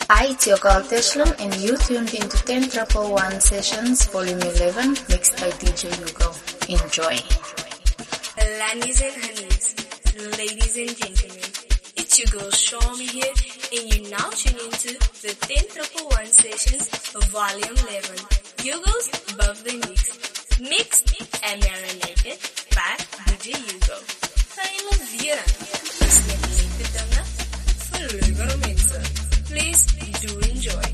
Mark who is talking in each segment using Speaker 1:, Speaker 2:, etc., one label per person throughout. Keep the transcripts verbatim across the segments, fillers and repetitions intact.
Speaker 1: Hi, it's your girl Teshlum, and you tuned into ten Triple One Sessions, Volume eleven, mixed by D J Hugo. Enjoy.
Speaker 2: Ladies and honeys, ladies and gentlemen, it's your girl Shami here, and you're now tuning into the ten Triple One Sessions, Volume eleven. Hugo's Above the Mix, mixed and marinated by D J Hugo. Fijne vieren, is met leuke dingen voor leukere mensen. Please do enjoy.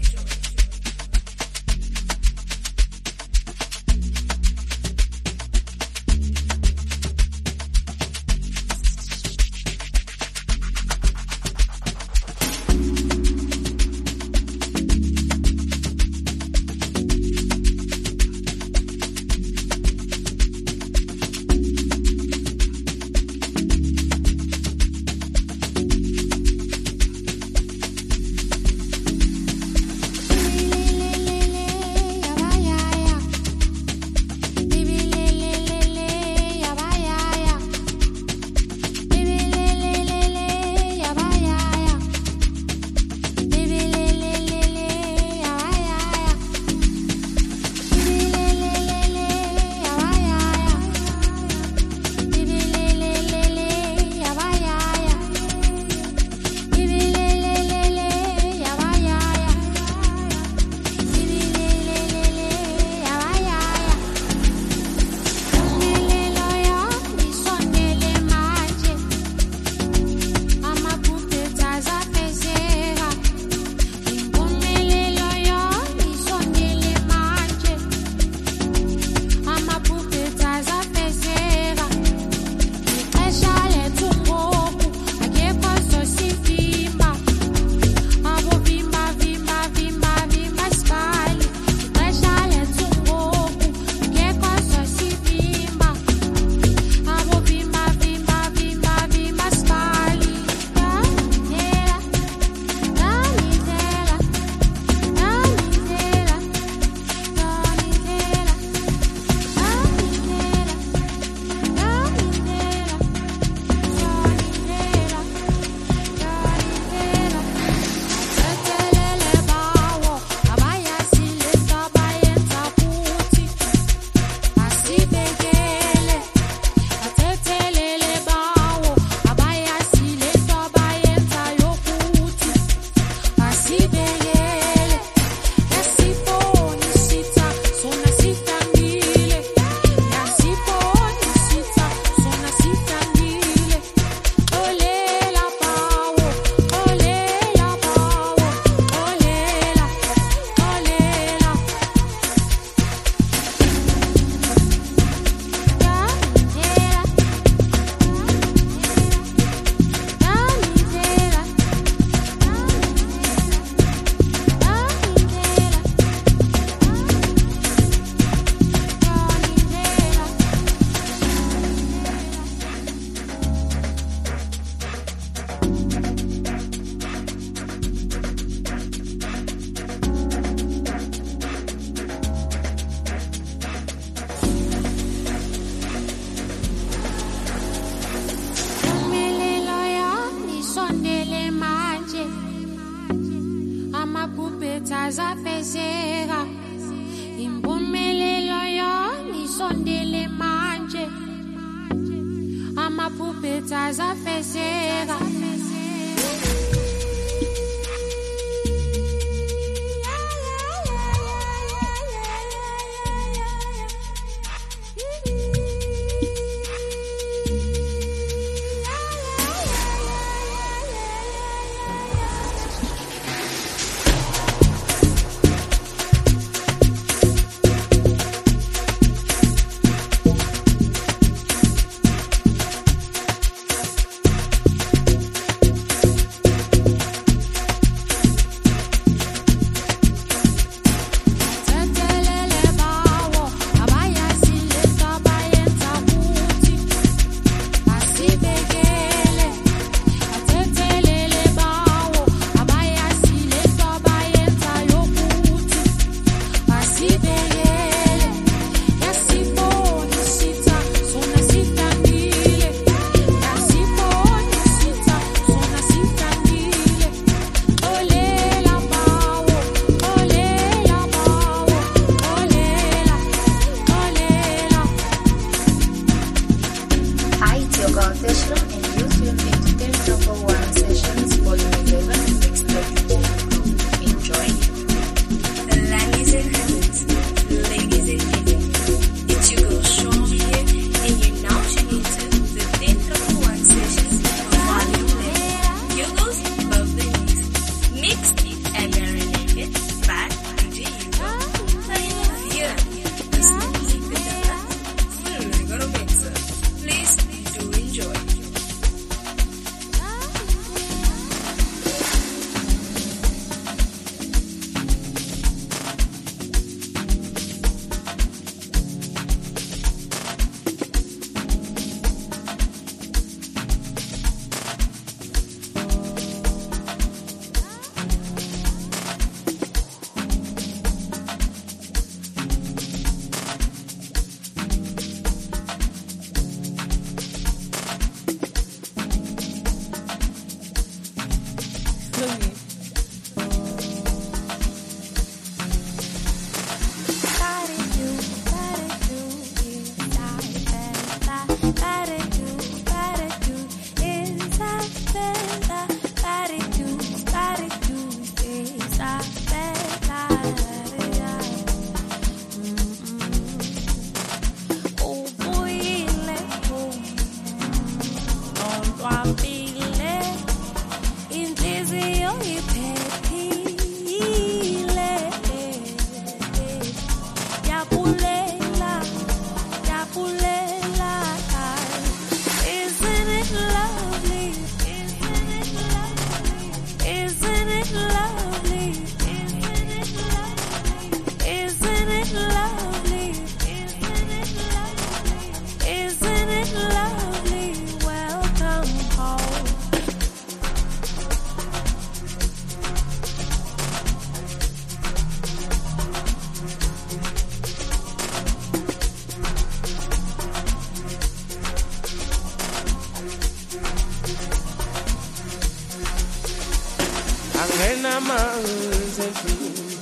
Speaker 3: amanzi endlini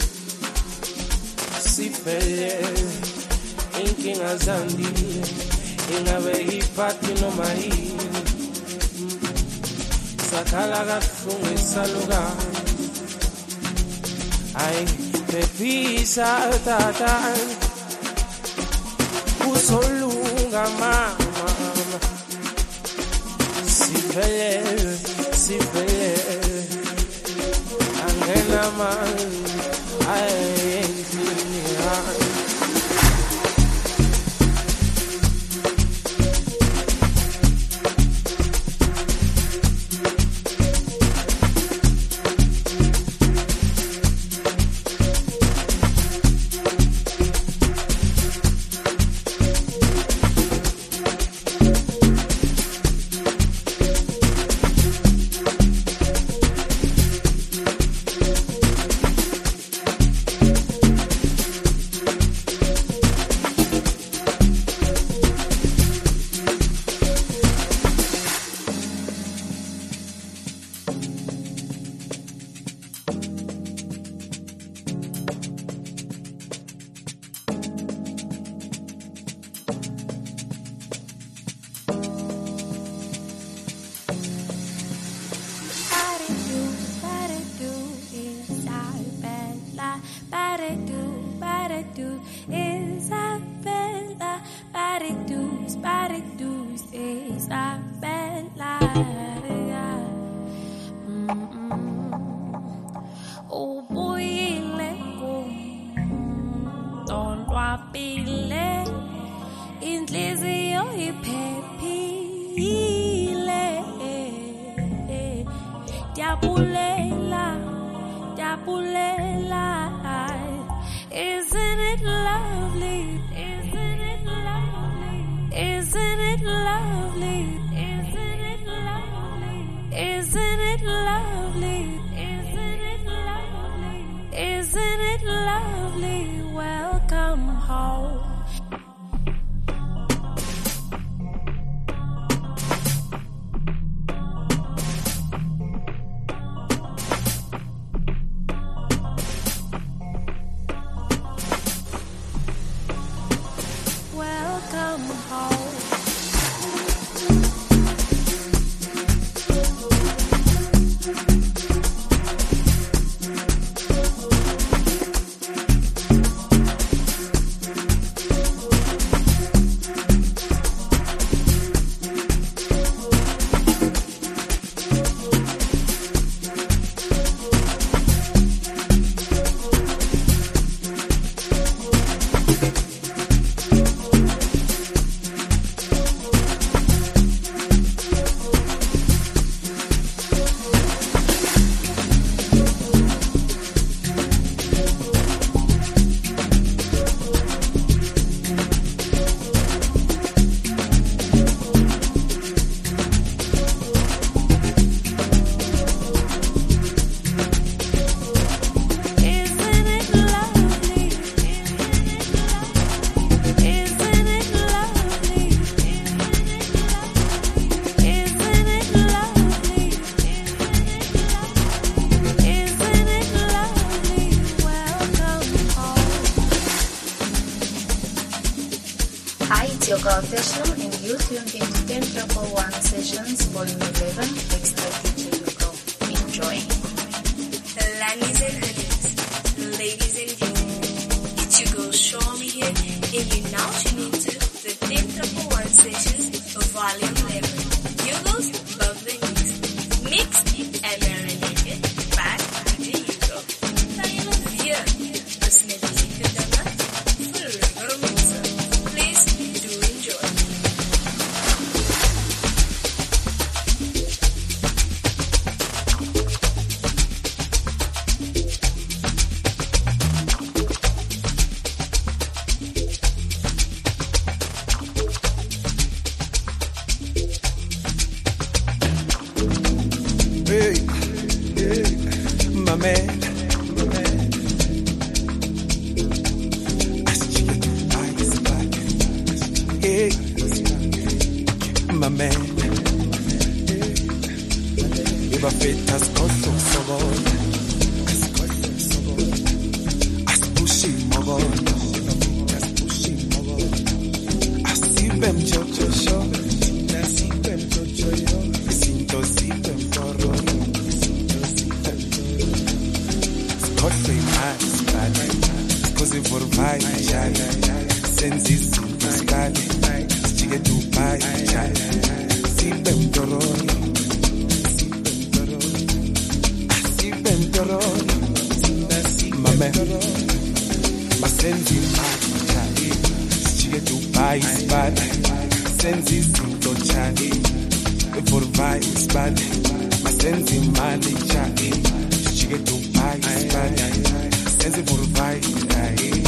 Speaker 3: sifele inkinga zandile ingabe iphathi noma yini sakhala kabuhlungu isaluka ay pepisa tata usolunga mama sifele sifele angena man ay
Speaker 1: Official, and you tuned into ten triple one Sessions Volume eleven, mixed by D J Hugo. Enjoy.
Speaker 2: Ladies and honeys, ladies and gentlemen, it's your girl Shawmy here, and you're now tuning into the ten triple one Sessions Volume eleven. Your girls love the mix, mixed and marinated by D J Hugo. Now you know here, listening to music and that, full of mixer. Please do enjoy.
Speaker 3: Hey, hey, my man, my man. Hey, my man. Iba fetas koso sabor. Asibe mchocho sho, asibe mchocho yo, sinto sibe mtoro, sinto sibe mtoro. Skotwe imali skali, skozi vorvai jali, senzi sinto skali, sijige Dubai jali, sibe mtoro, sibe mtoro, asibe mtoro, mame, masenzi imali jali, sijige Dubai skali, senzi sinto jali, vorvai skali, masenzi imali jali, sijige Dubai skali, senzi vorvai jali.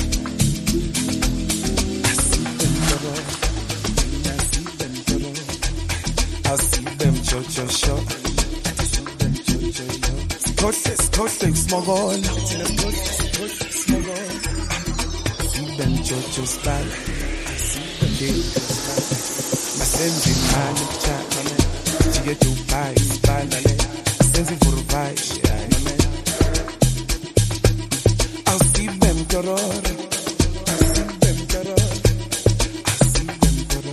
Speaker 3: Jojo show, Scotland, Scotland, smogol, smogol. Siben Jojo spal, siben ma senzi male chat, ci get to buy spal, senzi vorvai, I'll see them terror, I'll see them terror, I'll see them terror.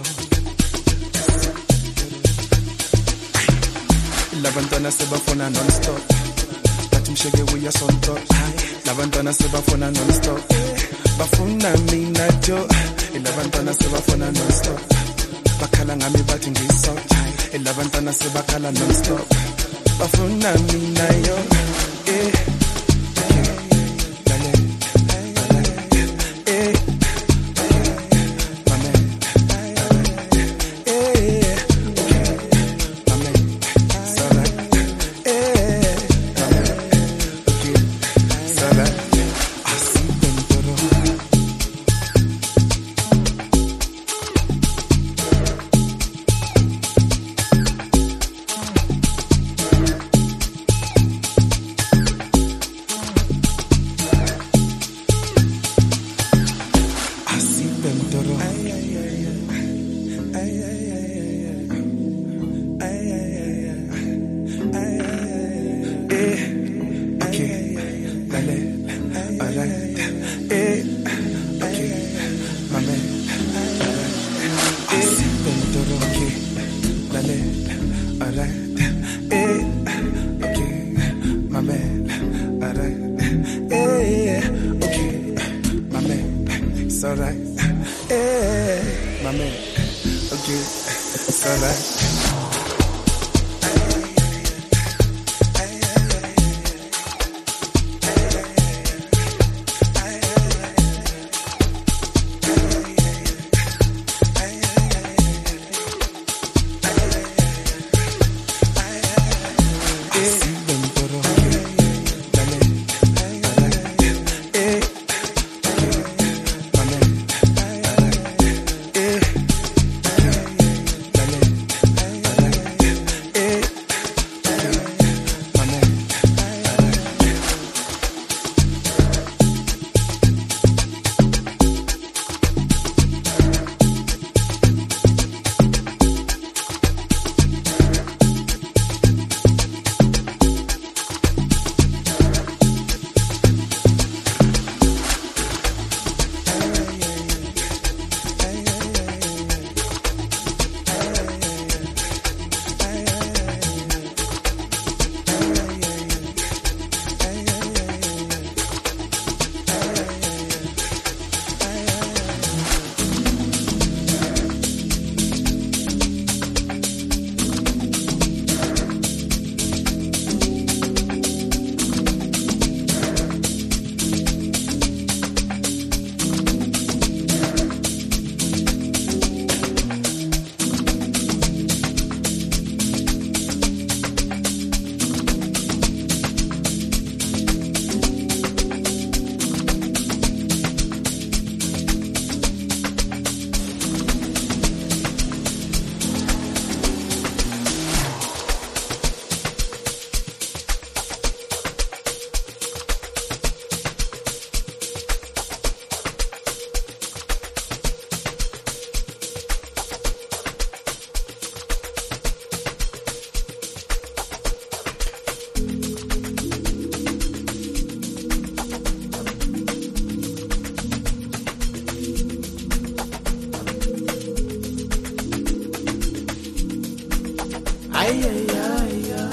Speaker 3: Labantwana sebafona non-stop, bathi msheke uya sonto. Labantwana sebafona non-stop, bafuna mina jo. Labantwana sebafona non-stop, bakhala ngami bathi ngisot. Labantwana sebakhala non-stop, bafuna mina yo. Eh, Ay ay ay ay.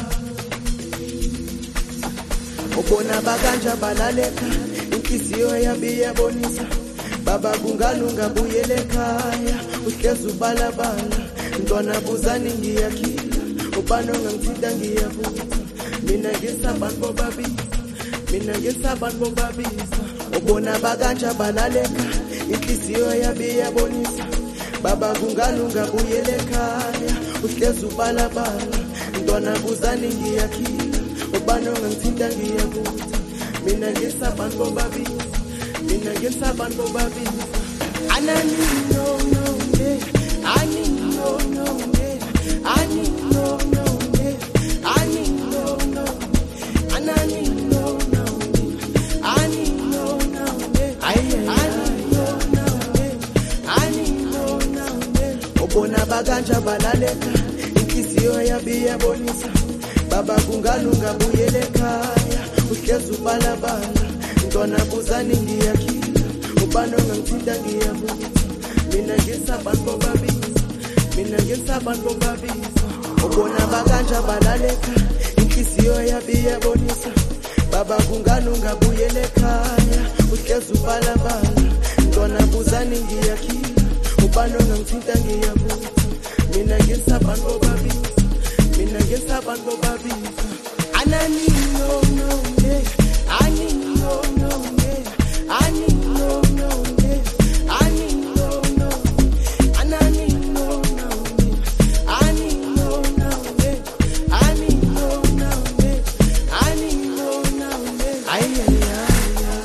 Speaker 3: Ubona baganja balaleka, inhliziyo yabi yabonisa. Baba kungalunga buyele ekhaya, uhlezi ubalabala. Ntwana buzani ngiyakhila, ubano ngangithinta ngiyavuka. Mina ngisabantu bobabisa, mina ngisabantu bobabisa. Ubona baganja balaleka, inhliziyo yabi yabonisa. Baba kungalunga buyele ekhaya, uhlezi ubalabala. Ntwana buzani ngiyakhila, ubano ngangithinta ngiyavuka. Mina ngisabantu bobabisa, mina ngisabantu bobabisa. Anani no no yeah, ani no no yeah, ani no no yeah, ani no no, anani no no yeah, ani no no yeah, ani no no yeah, ani no no yeah. Ubona baganja balaleka, inhliziyo yabi yabonisa. Baba kungalunga buyele ekhaya, uhlezi ubalabala. Ntwana buzani ngiyakhila, ubano ngangithinta ngiyavuka. Mina ngisabantu bobabisa, mina ngisabantu bobabisa. Ubona baganja balaleka, inhliziyo yabi yabonisa. Baba kungalunga buyele ekhaya, uhlezi ubalabala. Ntwana buzani ngiyakhila, ubano ngangithinta ngiyavuka. Mina ngisabantu bobabisa, mina ngisabantu bobabisa. Anani no no yeah, ani no no yeah, ani no no yeah, ani no no, anani no no yeah, ani no no yeah, ani no no yeah, ani no no yeah. Ay ay ay,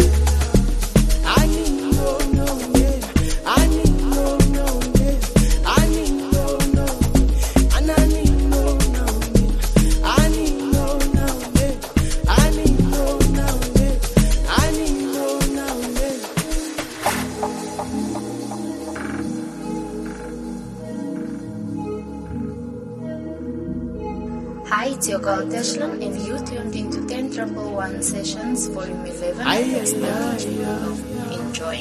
Speaker 3: ani no no yeah, ani no no yeah, ani no no, anani no no yeah, ani no no yeah, ani no no yeah, ani no no yeah.
Speaker 1: Hi, it's your girl Teshlum, and you tuned into ten triple one Sessions Volume eleven.
Speaker 3: Ay,
Speaker 1: Mixed by
Speaker 3: ay,
Speaker 1: D J Hugo. Enjoy.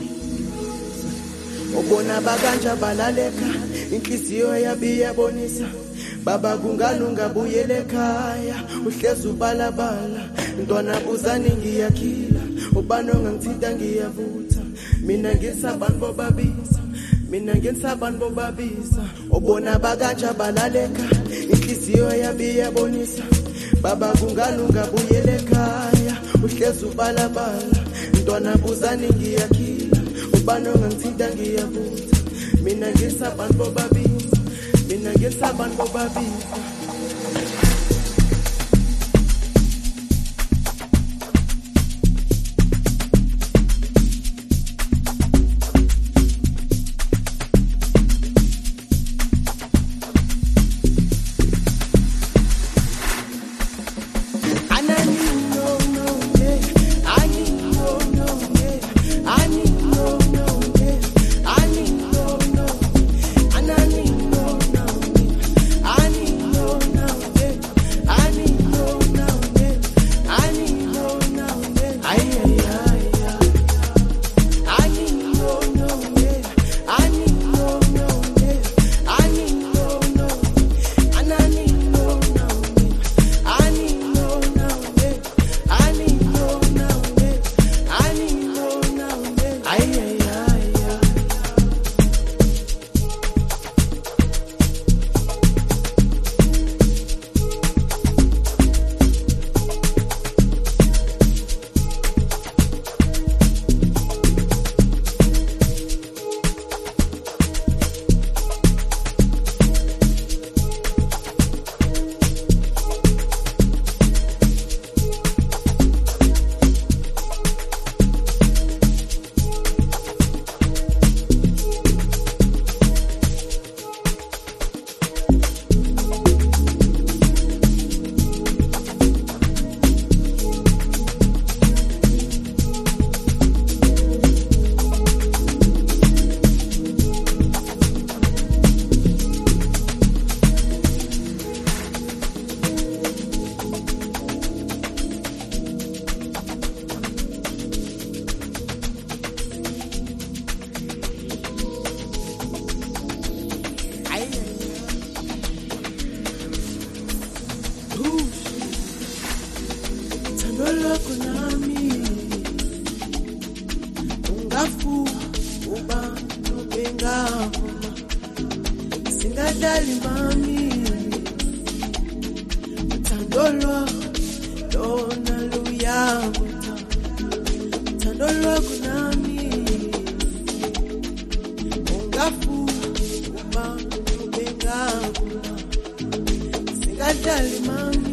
Speaker 3: Ubona baganja balaleka, inhliziyo yabi yabonisa. Baba kungalunga buyele ekhaya, uhlezi ubalabala. Ntwana buzani ngiyakhila, ubano ngangithinta ngiyavutha. Mina ngisabantu bobabisa, mina ngisabantu bobabisa. Ubona baganja balaleka, inhliziyo yabi yabonisa. Baba kungalunga buyele ekhaya, uhlezi ubalabala. Ntwana buzani ngiyakhila, ubano ngangithinta ngiyavutha. Mina ngisabantu bobabisa, mina ngisabantu bobabisa. Yeah. lwakho nami ungafu ubantu bengavuma singadlali mami uthando lwakho lona luyabutha uthando lwakho nami ungafu ubantu bengavuma singadlali mami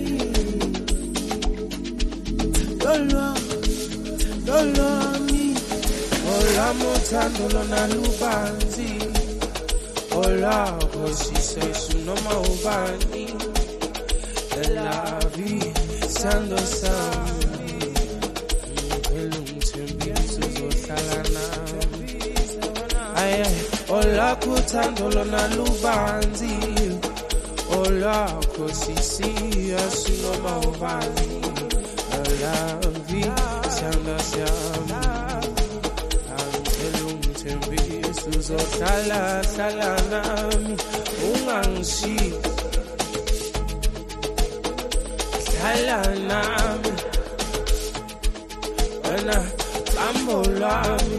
Speaker 3: Lolo, lolo mi.
Speaker 4: Ola mutando lona lubanzi. Ola kosi sesu no maubani. La vie sando sami. Elum tembi suzo salana. Ay ay. Ola kutando lona lubanzi. Ola kosi sesu no maubani. La vie, siamo siamo Angelum tembi suzo sala sala nami Unganshi Sala nami Wena tambo lami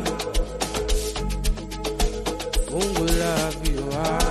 Speaker 4: Mungu love you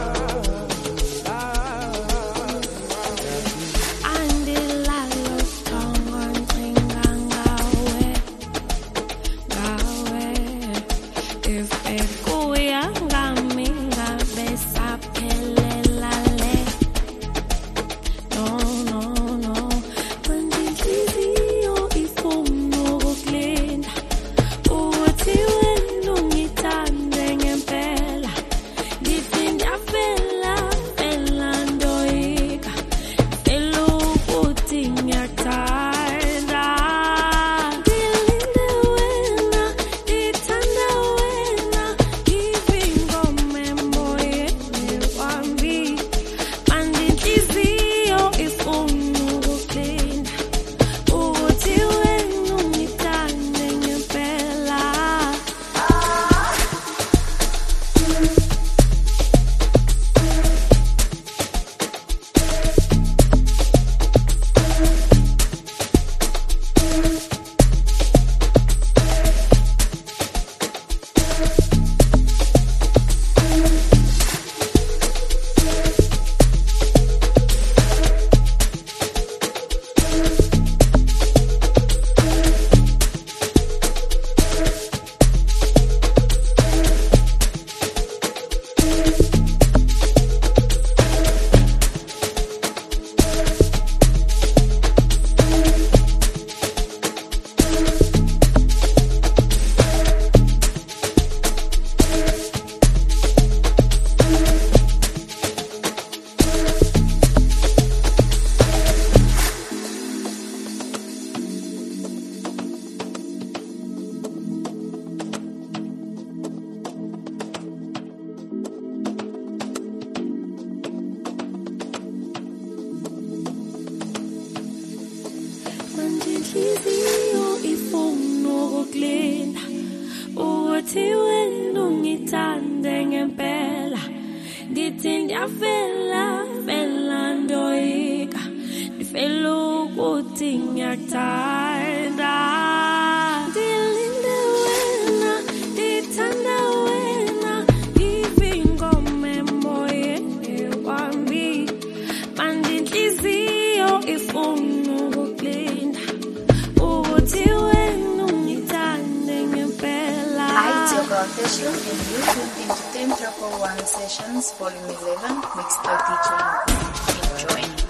Speaker 1: Official and YouTube into Ten Triple One Sessions Volume eleven, mixed by D J Yugo. Enjoy.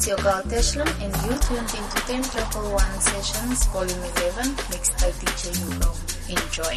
Speaker 1: It's your girl Teshlum, and you tuned into ten one one Sessions Volume eleven, mixed by D J Hugo. Enjoy.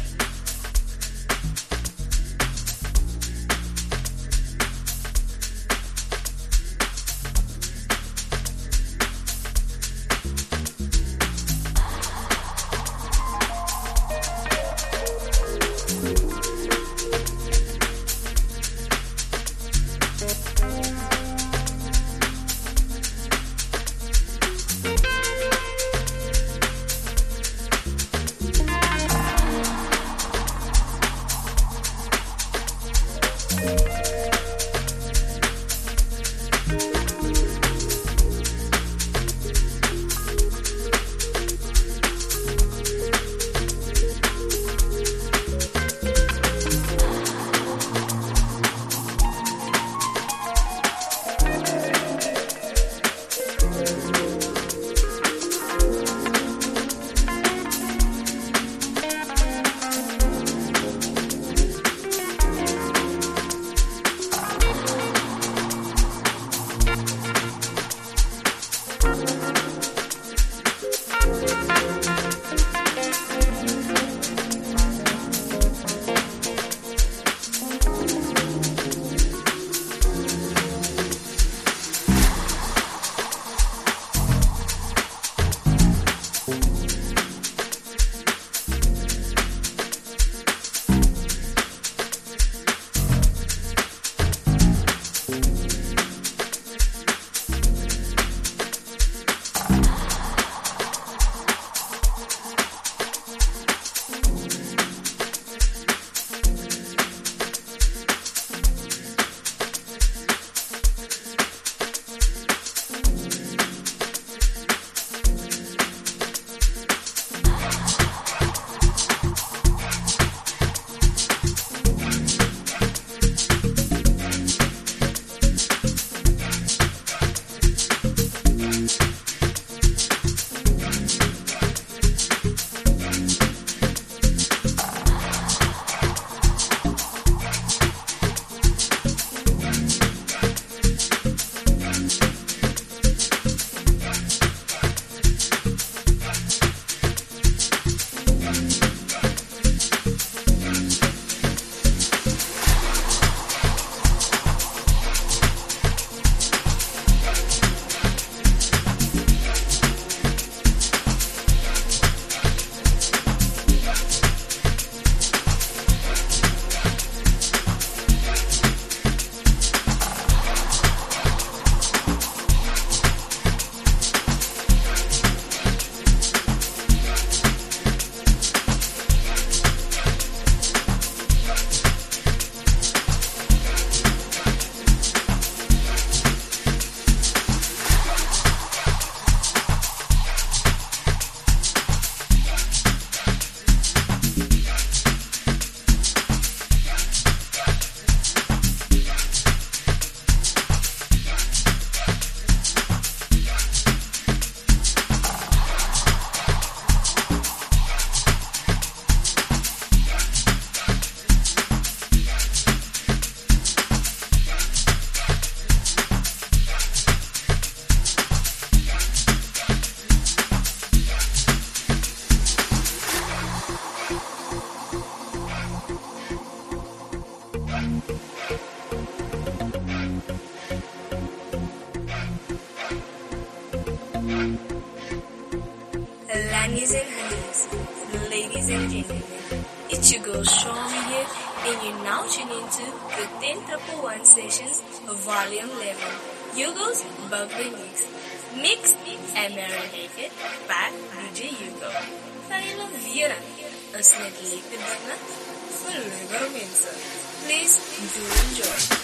Speaker 2: Lanies and honeys, ladies and gentlemen, it's your girl Shawmy here, and you're now tuning into the ten one one Sessions Volume eleven, Hugo's Birthday Mix, mixed and marinated by D J Hugo. Van julle weer is net lekker dinge vir lekker mense. Please do enjoy.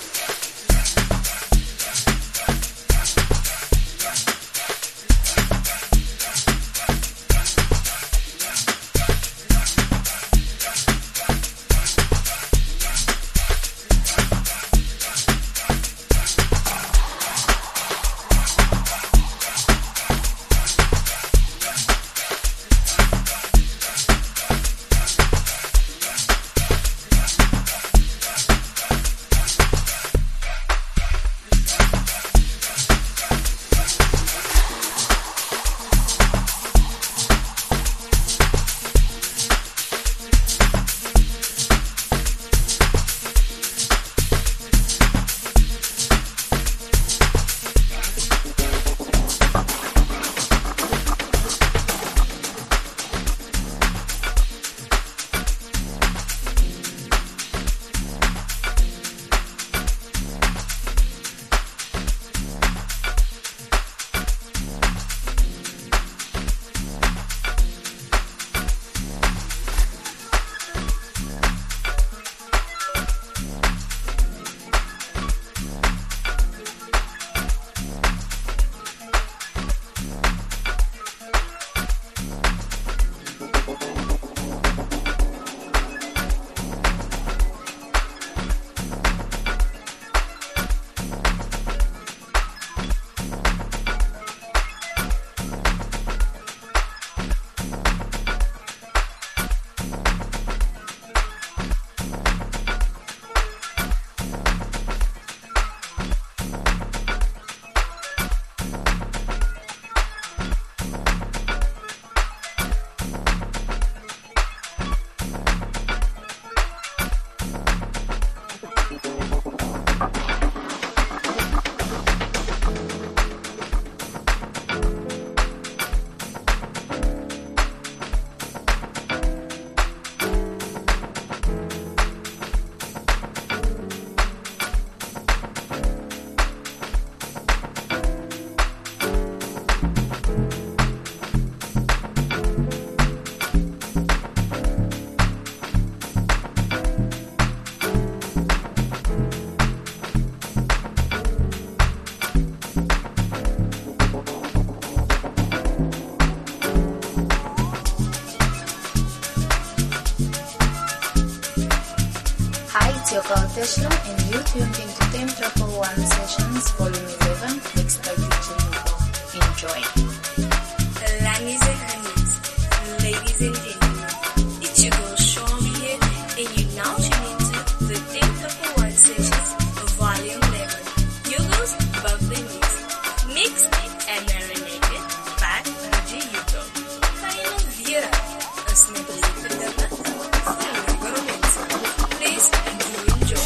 Speaker 1: your girl Tesla, and you tuned into ten one one Sessions Volume eleven, mixed by D J Hugo. Enjoy.
Speaker 2: Ladies and honeys, ladies and gentlemen, it's your girl Shami here, and you now tune into the ten one one Sessions Volume eleven. Hugo's Bubbly Mix, mixed and marinated by D J Hugo. Kaya Vera, a snippet of the Please do enjoy.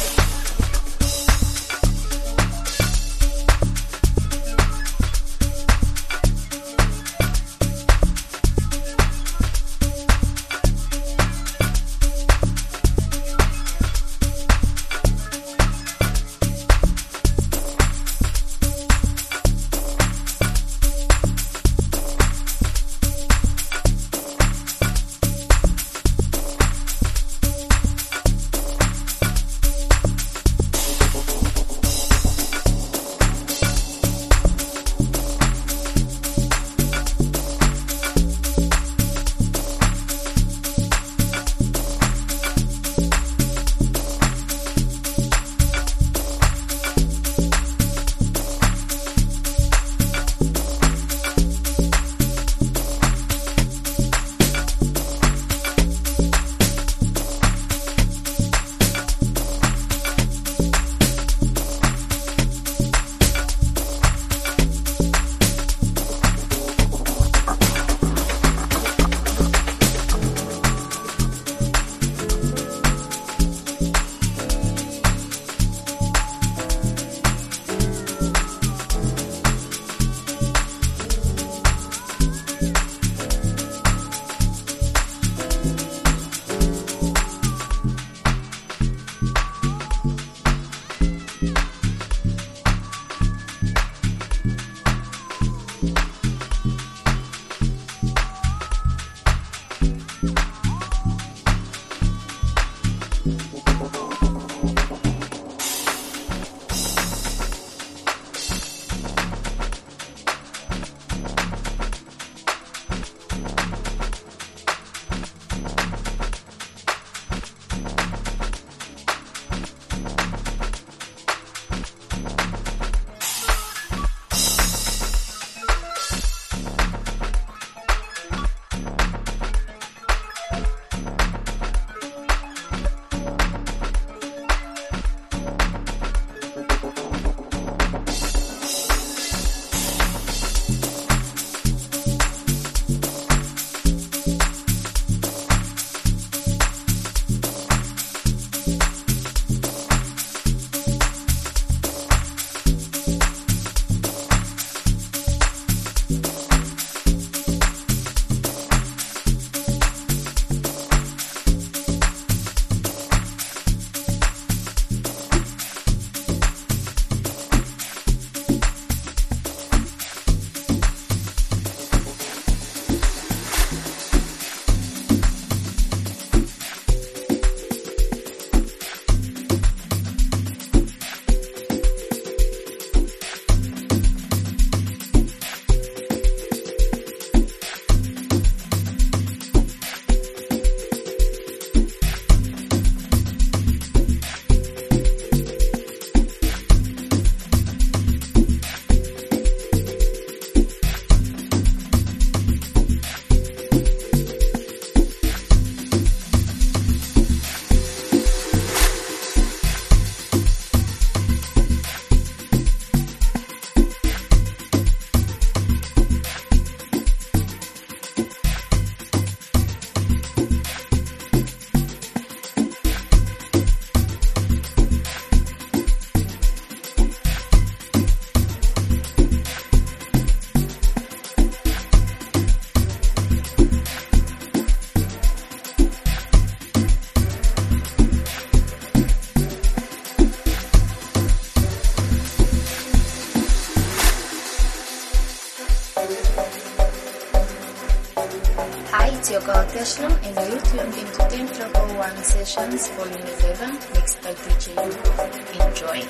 Speaker 1: It's your girl Tesla, and you tuned into ten one one Sessions Volume eleven, mixed by D J Hugo. Enjoy.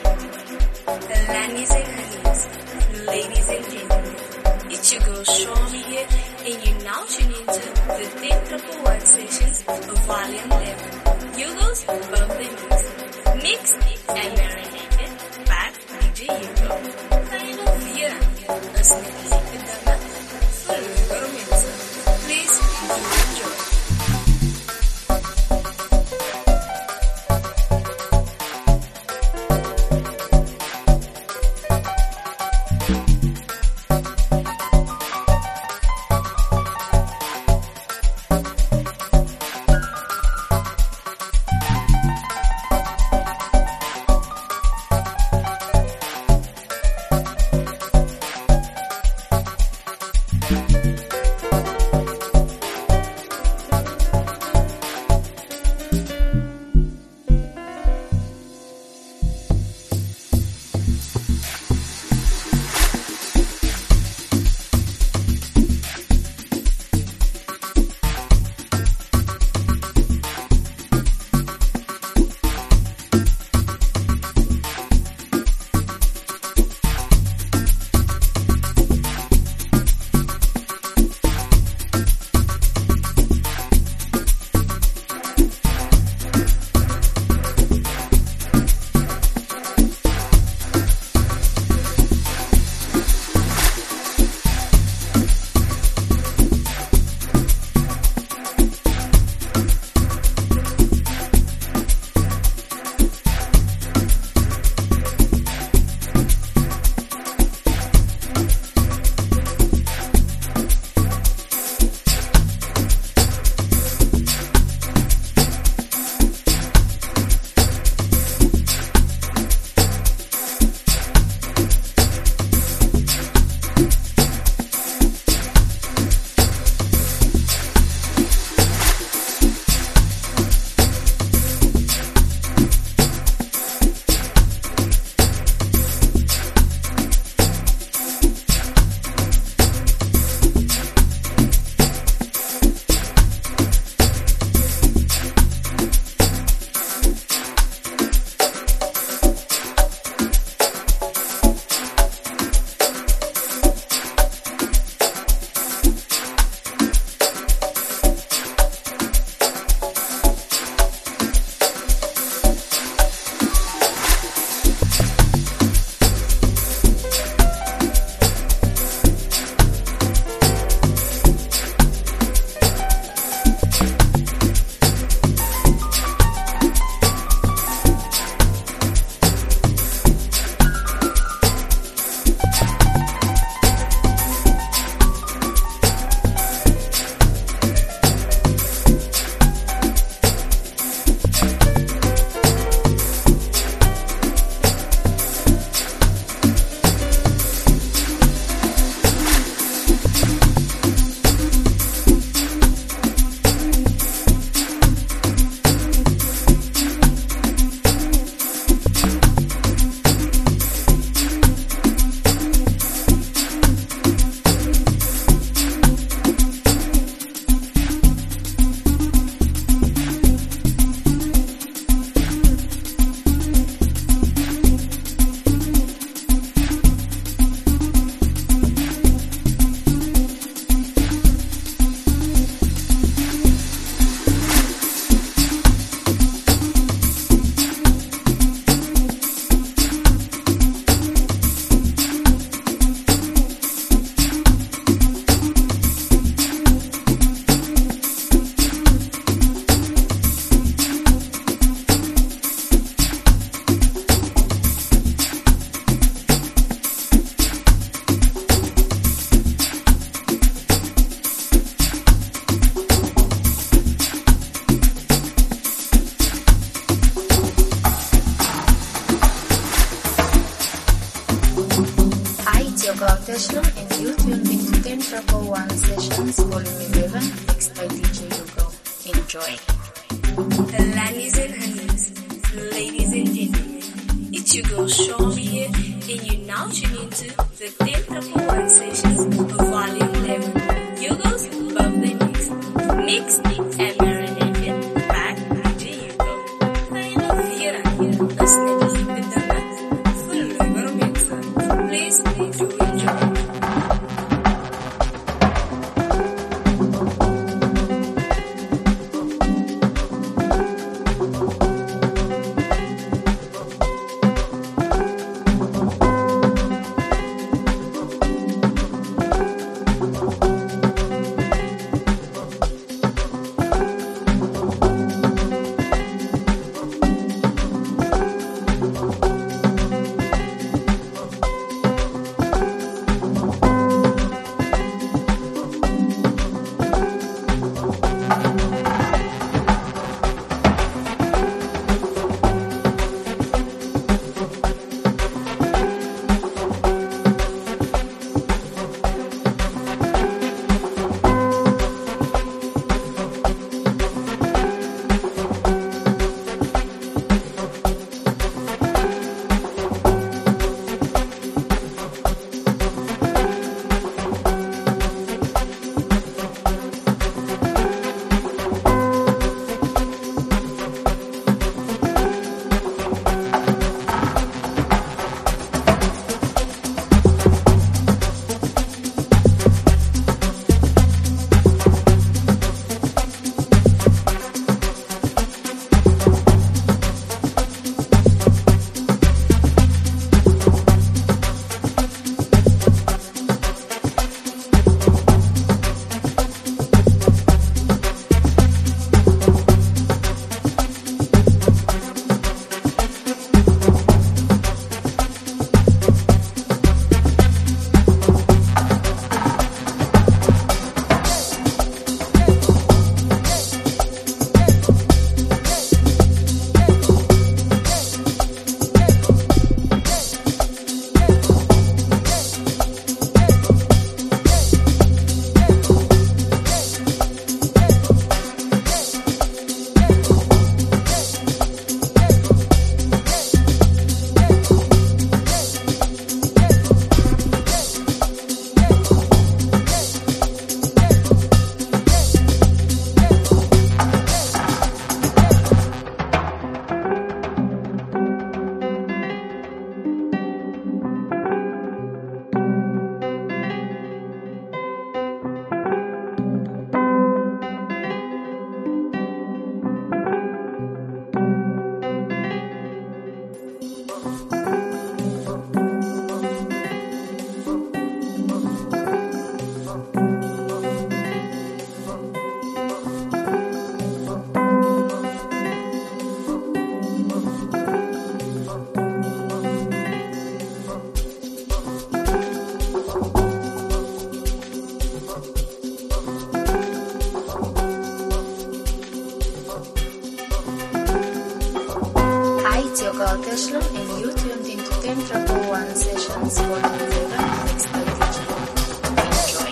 Speaker 2: Ladies and honeys, ladies and gentlemen, it's your girl Shami here, and you now tune into the ten one one Sessions Volume eleven. Hugo's Bubbly Mix,
Speaker 1: Keshlum and you tuned into ten Triple One Sessions Volume eleven, mixed by D J Hugo. Enjoy.
Speaker 2: Ladies and honeys, ladies and gentlemen, it's your girl Shami here, and you're now tuning into the ten Triple One Sessions Volume eleven. Your girl's birthday mix, mixed and marinated by D J Hugo. Fijne vieren, een snelle met de nacht, verleuren mensen. Please, do enjoy.
Speaker 1: Keshlum and you tuned into ten Triple One Sessions Volume eleven, mixed by D J Hugo. Enjoy.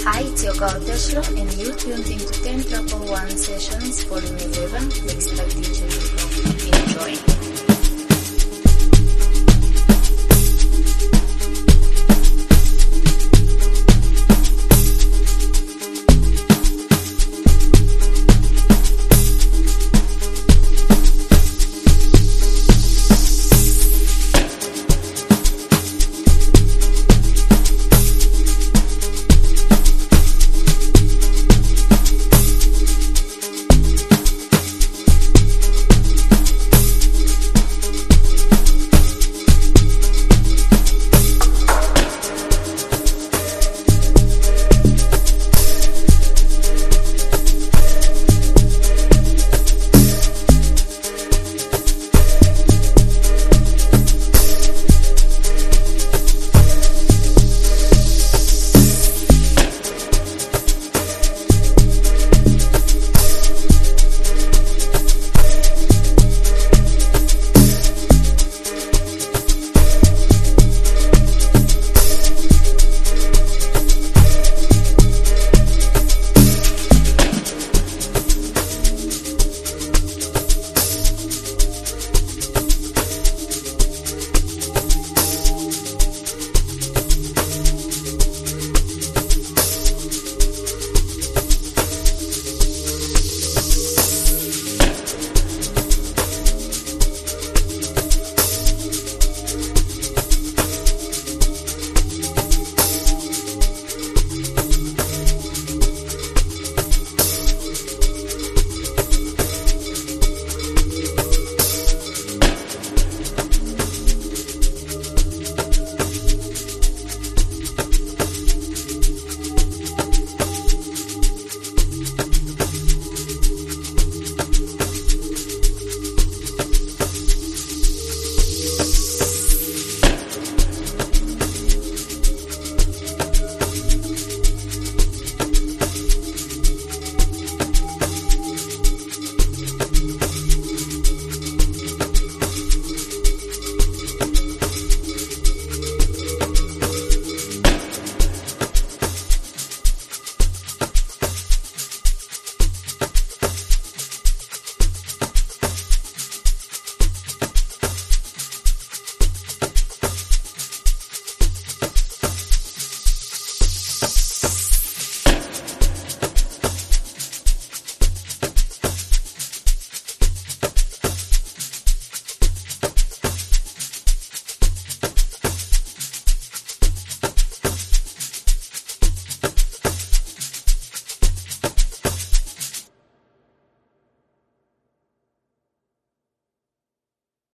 Speaker 1: Hi, it's your girl Tesla, and you tuned into ten one one Sessions Volume eleven, mixed by D J Hugo. Enjoy.